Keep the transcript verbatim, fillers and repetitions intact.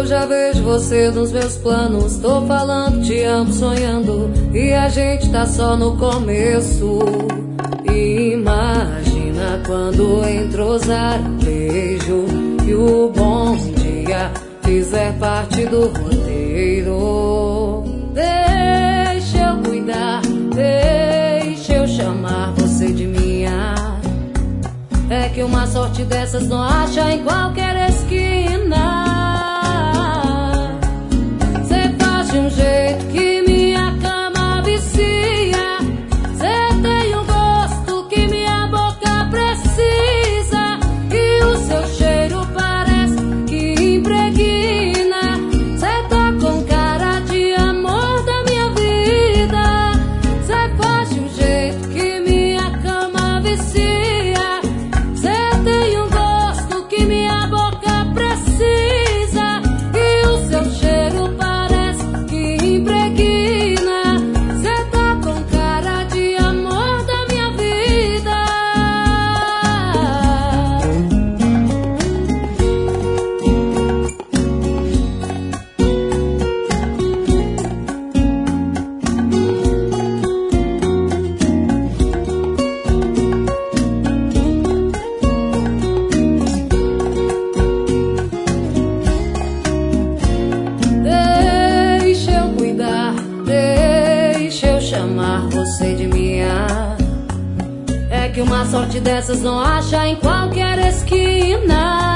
Eu já vejo você nos meus planos. Tô falando, te amo, sonhando, e a gente tá só no começo. Imagina quando entrosar o beijo e o bom dia fizer parte do roteiro. Deixa eu cuidar, deixa eu chamar você de minha. É que uma sorte dessas não acha em qualquer esquina. Cê faz de um jeito que minha cama vicia. Cê tem um gosto que minha boca precisa, e o seu cheiro parece que impregna. Cê tá com cara de amor da minha vida. Cê faz de um jeito que minha cama vicia. Você de minha. É que uma sorte dessas não acha em qualquer esquina.